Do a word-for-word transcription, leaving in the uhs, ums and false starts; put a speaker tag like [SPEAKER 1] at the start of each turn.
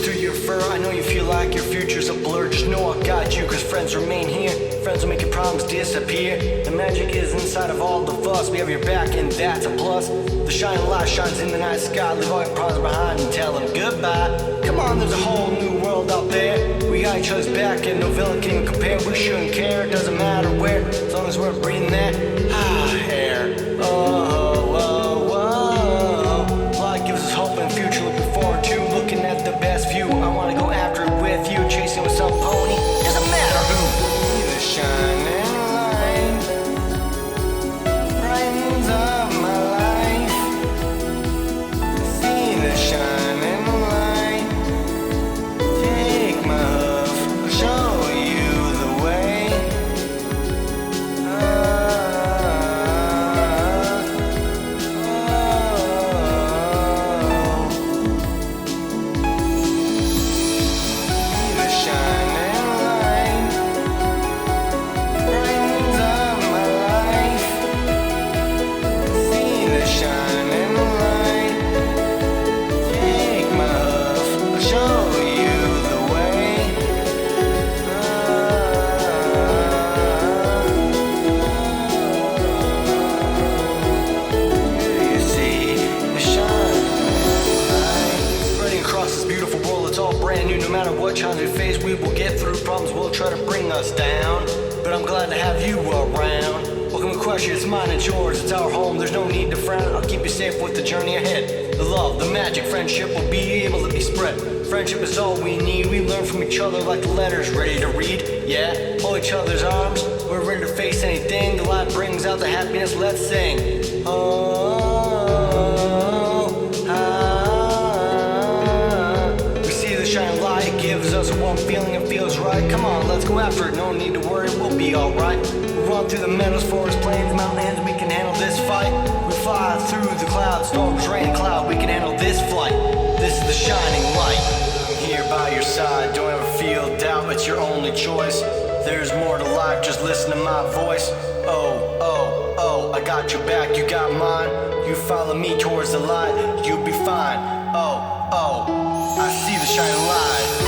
[SPEAKER 1] through your fur. I know you feel like your future's a blur. Just know I got you, cause friends remain here. Friends will make your problems disappear. The magic is inside of all of us. We have your back and that's a plus. The shining light shines in the night sky. Leave all your problems behind and tell them goodbye. Come on, there's a whole new world out there. We got each other's back and no villain can even compare. We shouldn't care, it doesn't matter where, as long as we're breathing that ah, air. Oh, oh, oh. Life gives us hope and future looking forward to. Looking at the best view. I wanna go after it with you. Chasing with some pony. Doesn't matter who. The shining light brightens up my life. See the shining light. Take my hoof. I'll show you the way. Ah, oh. The shining light brightens up my life. See the shining light. Take my hoof. I'll show you the way. Ah, you see the shining light spreading across this beautiful world. It's all brand new. No matter what challenges we face, we will get through. Problems will try to bring us down, but I'm glad to have you around. Welcome to Question, it's mine and yours. It's our home, there's no need to frown. I'll keep you safe with the journey ahead. The love, the magic, friendship will be able to be spread. Friendship is all we need. We learn from each other like the letters ready to read. Yeah, hold each other's arms. We're ready to face anything. The light brings out the happiness. Let's sing. Oh, ah. We see the shining light. It gives us one feeling. It feels right. Come on, let's go after it. No need to worry. We'll be alright. We run through the meadows, forests, plains, mountains. We can handle this fight. We fly through the clouds, storms, rain, cloud. We can handle this flight. This is the shining light. I'm here by your side. Don't ever feel doubt. It's your only choice. There's more to life. Just listen to my voice. Oh, oh, oh. I got your back. You got mine. You follow me towards the light. You'll be fine. Oh, oh. I see the shining light.